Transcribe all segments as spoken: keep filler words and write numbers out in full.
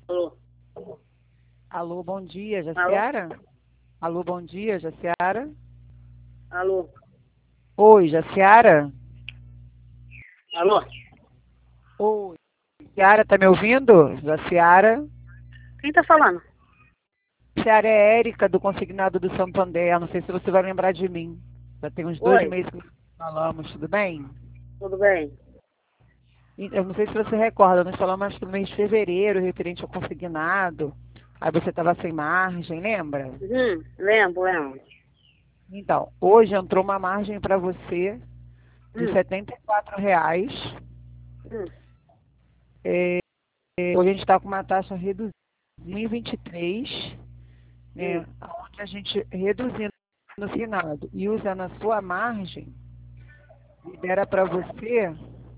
Alô? Alô, bom dia, Alô? Jaciara? Alô, bom dia, Jaciara? Alô? Oi, Jaciara? Alô? Oi, Jaciara, tá me ouvindo? Jaciara? Quem tá falando? Jaciara é Érica, do Consignado do Santander. Não sei se você vai lembrar de mim. Já tem uns dois Oi, meses que falamos, tudo bem? tudo bem? E eu não sei se você recorda, nós falamos acho que no mês de fevereiro, referente ao consignado. Aí você estava sem margem, lembra? Uhum, lembro, lembro. Então, hoje entrou uma margem para você de Hum, setenta e quatro reais. hum, É, hoje a gente está com uma taxa reduzida em vinte e três, né, hum. onde a gente reduzindo no finado e usando a sua margem, libera para você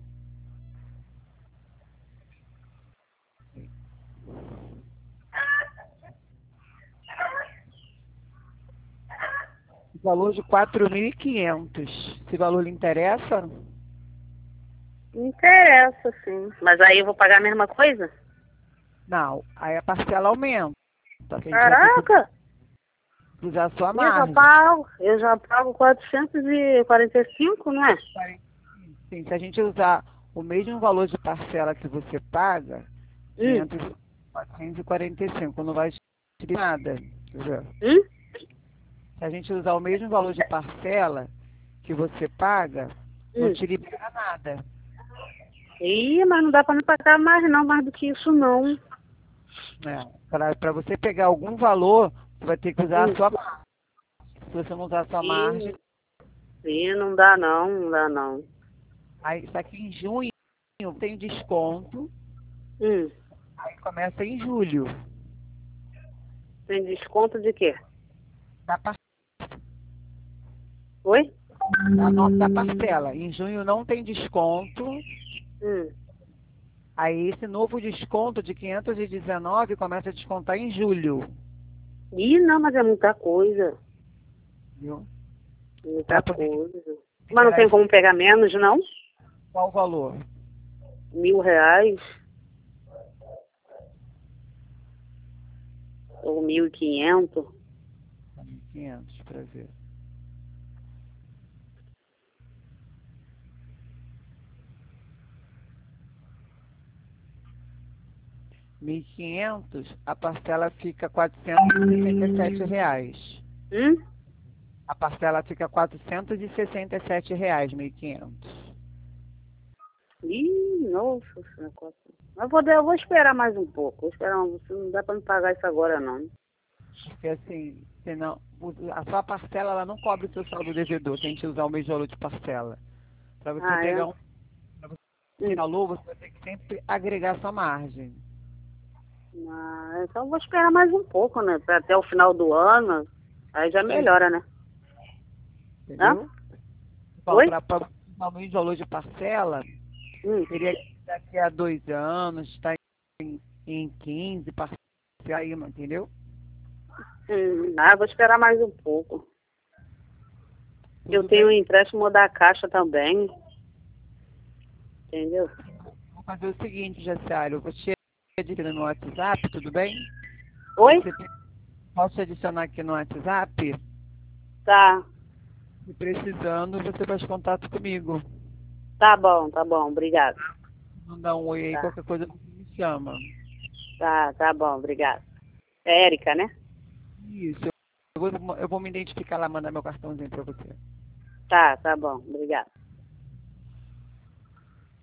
o valor de quatro mil e quinhentos. Esse valor lhe interessa? Me interessa, sim. Mas aí eu vou pagar a mesma coisa? Não, aí a parcela aumenta, que a gente vai ter que Caraca! usar a sua Eu já margem. pago, eu já pago quatrocentos e quarenta e cinco, não é? Sim, se a gente usar o mesmo valor de parcela que você paga, Hum, quinhentos, quatrocentos e quarenta e cinco, não vai te dar nada. Quer dizer, hum, se a gente usar o mesmo valor de parcela que você paga, não hum. te libera nada. Ih, mas não dá pra me pagar mais não, mais do que isso não. Né? Para você pegar algum valor, você vai ter que usar a Hum. sua margem. Se você não usar a sua margem, Ih, ih, não dá não, não dá não. aí isso aqui em junho tem desconto, Hum. aí começa em julho. Tem desconto de quê? Da, par- Oi? da, no- da parcela. Em junho não tem desconto. Hum. Aí esse novo desconto de quinhentos e dezenove começa a descontar em julho. Ih, não, mas é muita coisa. Viu? Muita Para poder coisa. Mas não liberar tem esse como pegar menos, não? qual valor? Mil reais ou mil e quinhentos. quinhentos para ver. mil e quinhentos, a parcela fica quatrocentos e sessenta e sete reais. Hum? A parcela fica quatrocentos e sessenta e sete reais, mil e quinhentos. Ih, nossa, esse negócio. Mas vou, eu vou esperar mais um pouco. Vou esperar, um- não dá pra me pagar isso agora, não. Porque assim, senão, o- a sua parcela ela não cobre o seu saldo devedor, se a gente usar o mesmo valor de parcela. Para você Ah, é? pegar um, para você ter Hum. valor, você vai ter que sempre agregar sua margem. Ah, então eu vou esperar mais um pouco, né? Pra até o final do ano. Aí já Isso aí, melhora, né? Hã? entendeu? Bom, Oi? para usar o mesmo valor de parcela, Hum. teria que daqui a dois anos, estar em, em quinze parcelas, aí, entendeu? Hum. Ah, vou esperar mais um pouco. Eu Tudo tenho um bem. empréstimo da Caixa também, entendeu? Vou fazer o seguinte, Jaciário, eu vou te adicionar no WhatsApp, tudo bem? Oi? Você posso te adicionar aqui no WhatsApp? Tá. E precisando, você faz contato comigo. Tá bom, tá bom. Obrigada. Mandar um oi aí, Tá. qualquer coisa você me chama. Tá, tá bom, obrigada. É Érica, né? Isso, eu vou, eu vou me identificar lá, mandar meu cartãozinho para você. Tá, tá bom, obrigada.